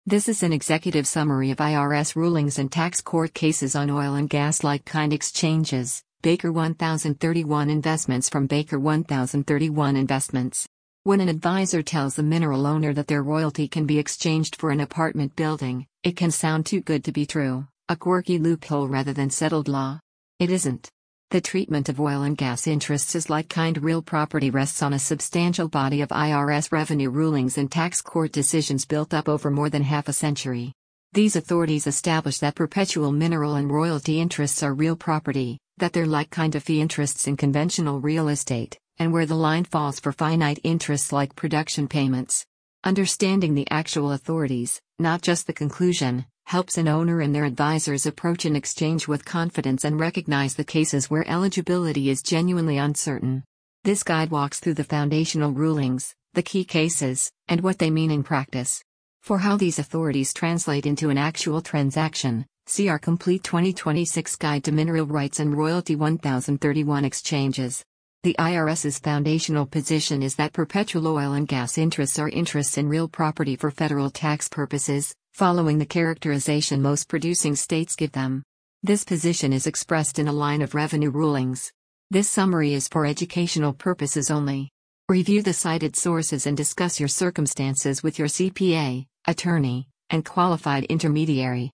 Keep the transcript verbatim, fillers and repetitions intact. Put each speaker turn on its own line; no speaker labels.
This is an executive summary of I R S rulings and tax court cases on oil and gas like-kind exchanges. Baker one thousand thirty-one Investments from Baker one thousand thirty-one Investments. When an advisor tells a mineral owner that their royalty can be exchanged for an apartment building, it can sound too good to be true, a quirky loophole rather than settled law. It isn't. The treatment of oil and gas interests as like-kind real property rests on a substantial body of I R S revenue rulings and tax court decisions built up over more than half a century. These authorities establish that perpetual mineral and royalty interests are real property, that they're like-kind of fee interests in conventional real estate, and where the line falls for finite interests like production payments. Understanding the actual authorities, not just the conclusion, helps an owner and their advisors approach an exchange with confidence and recognize the cases where eligibility is genuinely uncertain. This guide walks through the foundational rulings, the key cases, and what they mean in practice. For how these authorities translate into an actual transaction, see our complete twenty twenty-six Guide to Mineral Rights and Royalty one thousand thirty-one Exchanges. The IRS's foundational position is that perpetual oil and gas interests are interests in real property for federal tax purposes, following the characterization most producing states give them. This position is expressed in a line of revenue rulings. This summary is for educational purposes only. Review the cited sources and discuss your circumstances with your C P A, attorney, and qualified intermediary.